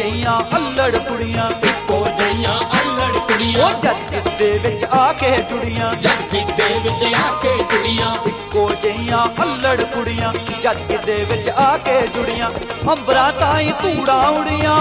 ਜਿਹੀਆਂ ਅਲੜ ਕੁੜੀਆਂ, ਇੱਕੋ ਜਿਹੀਆਂ ਅਲੜ ਕੁੜੀਆਂ, ਜੱਜ ਦੇ ਵਿੱਚ ਆ ਕੇ ਜੁੜੀਆਂ, ਜੱਗ ਦੇ ਵਿੱਚ ਆ ਕੇ ਜੁੜੀਆਂ, ਇੱਕੋ ਜਿਹੀਆਂ ਅਲੜ ਕੁੜੀਆਂ, ਜੱਜ ਦੇ ਵਿੱਚ ਆ ਕੇ ਜੁੜੀਆਂ। ਅੰਬਰਾਂ ਤਾਈਂ ਧੂੜਾਂ ਉੜੀਆਂ,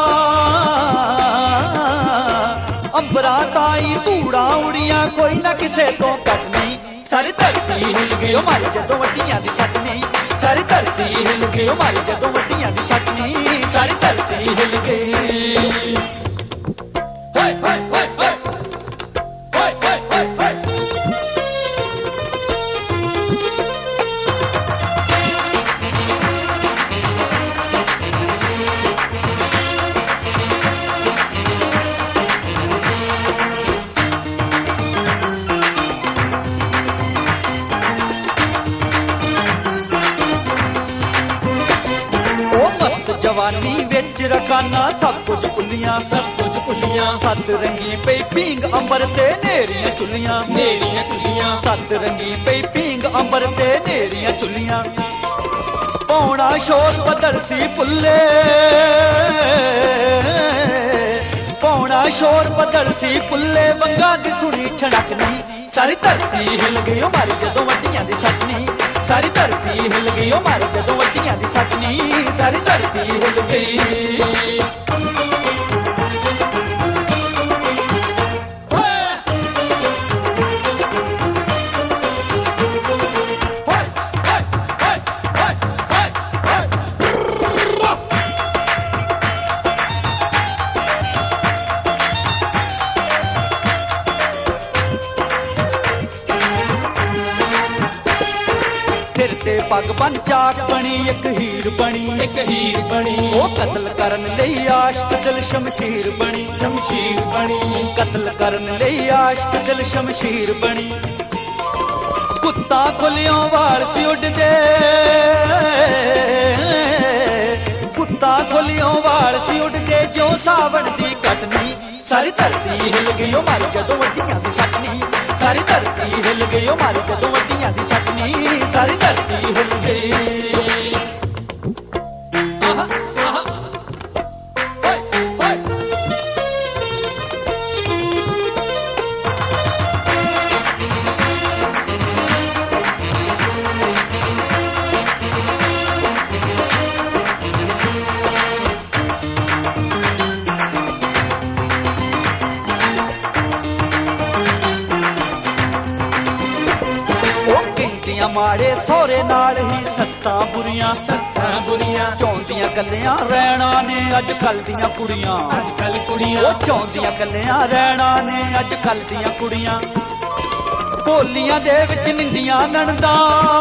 ਅੰਬਰਾਂ ਤਾਈਂ ਧੂੜਾਂ ਉੜੀਆਂ, ਕੋਈ ਨਾ ਕਿਸੇ ਤੋਂ ਘੱਟ ਨਹੀਂ। ਸਾਰੀ ਧਰਤੀ ਹਿੱਲ ਗਈ ਉਹ ਮਾਰੀ ਜਦੋਂ ਵੱਡੀਆਂ ਦੀ ਸੱਟ ਨਹੀਂ, ਸਾਰੀ ਧਰਤੀ ਹਿੱਲ ਗਈ ਉਹ ਮਾਰੀ ਜਦੋਂ ਵੱਡੀਆਂ ਦੀ ਸੱਟ ਨਹੀਂ, ਸਾਰੀ ਧਰਤੀ ਹਿੱਲ ਗਈ। ਹਾਏ ਹਾਏ ਹਾਏ ਹਾਏ ਹਾਏ ਹਾਏ ਹਾਏ। जवानी विच रकाना सब कुछ भुलियां, सब कुछ भुलियां, सत रंगी पई पींग अंबर ते नेरियां चुलियां, नेरियां चुलियां, सत रंगी पई पींग अंबर ते नेरियां चुलियां। पौना शोर बदल सी फुल्ले, पौना शोर बदल सी फुल्ले, वंगा दी सुनी छड़क नहीं। सारी धरती हिल गई ओ मारी जदों वड्डियां दी सट नहीं, सारी धरती हिल गई ओ मारी जदों वड्डियां दी सट नहीं, सारी धरती हिल गई। सिर ते पग बन चाक बनी एक हीर बनी, एक हीर बनी, ओ कतल करन लई आशिक दिल शमशीर बनी, शमशीर बनी, कतल करन लई आशिक दिल शमशीर बनी। कुत्ता खुलियों वाल सी उड़दे, कुत्ता खुलियों वाल सी उड़दे, जो सावण दी कटनी। सारी धरती हिल गई ओ मारी जदों वड्डियां दी सट नहीं, सारी धरती हिल गई ओ मारी जदों वड्डियां दी सट नहीं, सारी धरती हिल गई। मारे सोरे नाल ही सस्सां बुरियां, सस्सां बुरियां, चाहुंदियां गल्लियां रहना ने अजकल दियां कुड़ियां, अजकल कुड़ियां, ओ चाहुंदियां गल्लियां रहना ने अजकल दियां कुड़ियां। बोलियां दे विच निंदियां नणदा,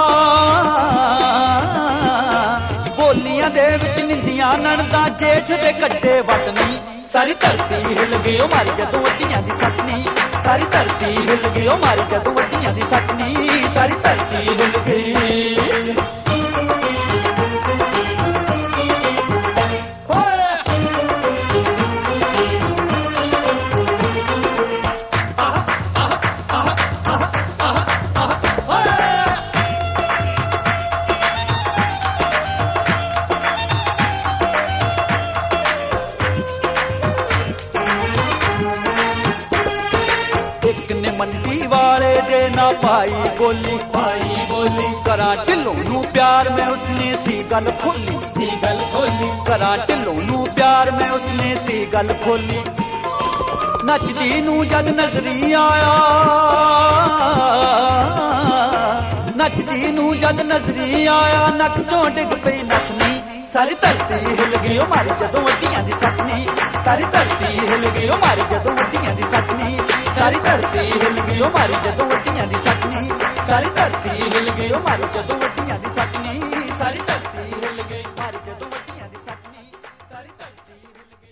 बोलियां दे विच निंदियां नणदा, जेठ दे कट्टे वट नहीं। सारी धरती हिल गई ओ मारी जदों वड्डियां दी सट नहीं, सारी धरती हिल गई ओ मारी जदों वड्डियां दी सट नहीं, सारी धरती हिल गई। मंडी वाले दे ना पाई बोली, पाई बोली, करा ढिल्लों नू प्यार में उसने सी गल खोली, सी गल खोली, करा ढिल्लों नू प्यार में उसने सी गल खोली। नचदी नू जद नजरी आया, नचदी नू जद नजरी आया, नक चों डिग पई नक नहीं। सारी धरती हिल गई ओ मारी जदों वड्डियां दी सट नहीं, सारी धरती हिल गई ओ मारी जदों वड्डियां दी सट नहीं, सारी धरती हिल गई ओ मारी जदों वड्डियां दी सट नहीं, सारी धरती हिल गई ओ मारी जदों वड्डियां दी सट नहीं, सारी धरती हिल गई मारी जदों वड्डियां दी सट नहीं, सारी धरती हिल गई।